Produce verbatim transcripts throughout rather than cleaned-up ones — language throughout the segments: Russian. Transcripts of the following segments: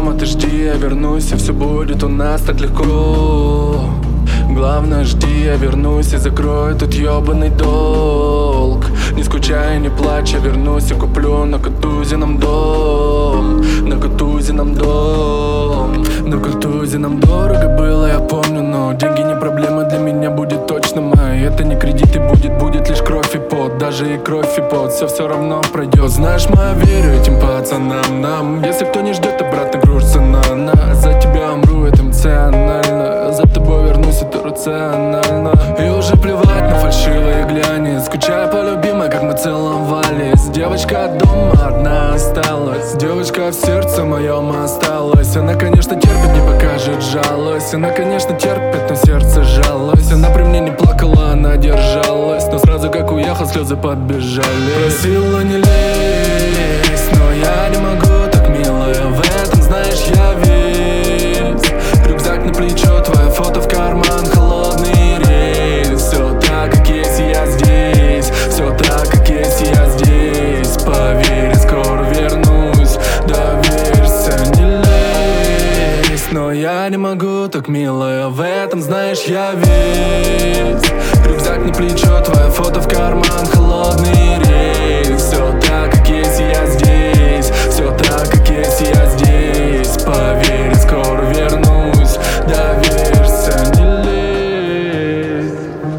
дома, ты жди, я вернусь, и все будет у нас так легко. Главное, жди, я вернусь и закрою этот ёбаный долг. Не скучай, не плачь, я вернусь и куплю на Кутузе нам дом. На Кутузе нам дом. На Кутузе нам дорого было, я помню, но деньги не проблема, для меня будет точно моя. Это не кредит и будет, будет лишь кровь и пот. Даже и кровь и пот, все все равно пройдет. Знаешь, моя верю этим пацанам, нам. Если кто не ждет, обратно грузится на нас. За тебя умру, это эмоционально. За тобой вернусь, это рационально. И уже плевать на фальшивые глянец. Скучаю по любимой, как мы целовались. Девочка дома одна осталась. Девочка в сердце моем осталась. Она, конечно, терпит, не покажет жалость. Она, конечно, терпит, но сердце жалость. Она при мне не плакала, она держалась. Но сразу как уехал, слезы подбежали. Просила не лезь, но я не могу так, милая. В этом, знаешь, я весь. Рюкзак на плечо, твое фото в карман, холодный рейс. Все так, как есть, я здесь. Все так, как есть, я здесь. Поверь, скоро вернусь. Доверься, не лезь. Но я не могу так, милая. В этом, знаешь, я весь. Рюкзак на плечо, твое фото в карман, холодный рейс. Все так, как есть, я здесь. Все так, как есть, я здесь. Поверь, скоро вернусь. Доверься, не лезь.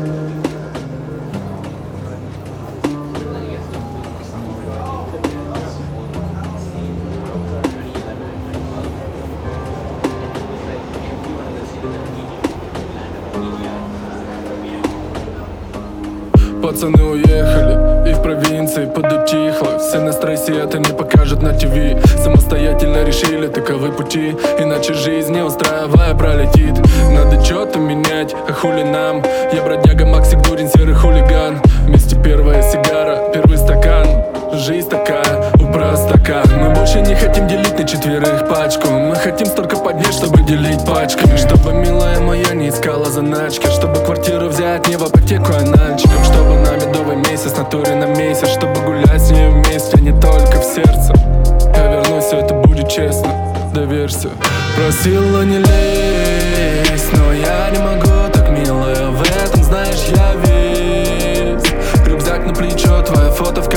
Пацаны уехали, и в провинции подутихло. Все на стрессе, это не покажут на ТВ. Самостоятельно решили таковы пути, иначе жизнь не устраивая пролетит. Надо что-то менять, а хули нам? Я бродяга, Максик Дурин, серый хулиган. Вместе первая сигара, первый стакан. Жизнь такая, у простака. Мы больше не хотим делить на четверых пачку. Мы хотим столько поднять, чтобы делить пачками. Чтобы, милая моя, не искала заначки. Чтобы квартиру взять не в апотеку, а нальчиком. Чтобы на медовый месяц, натуре на месяц. Чтобы гулять с ней вместе, а не только в сердце. Я вернусь, и это будет честно, доверься. Просила не лезь, но я не могу так, милая. В этом, знаешь, я весь. Рюкзак на плечо, твое фото в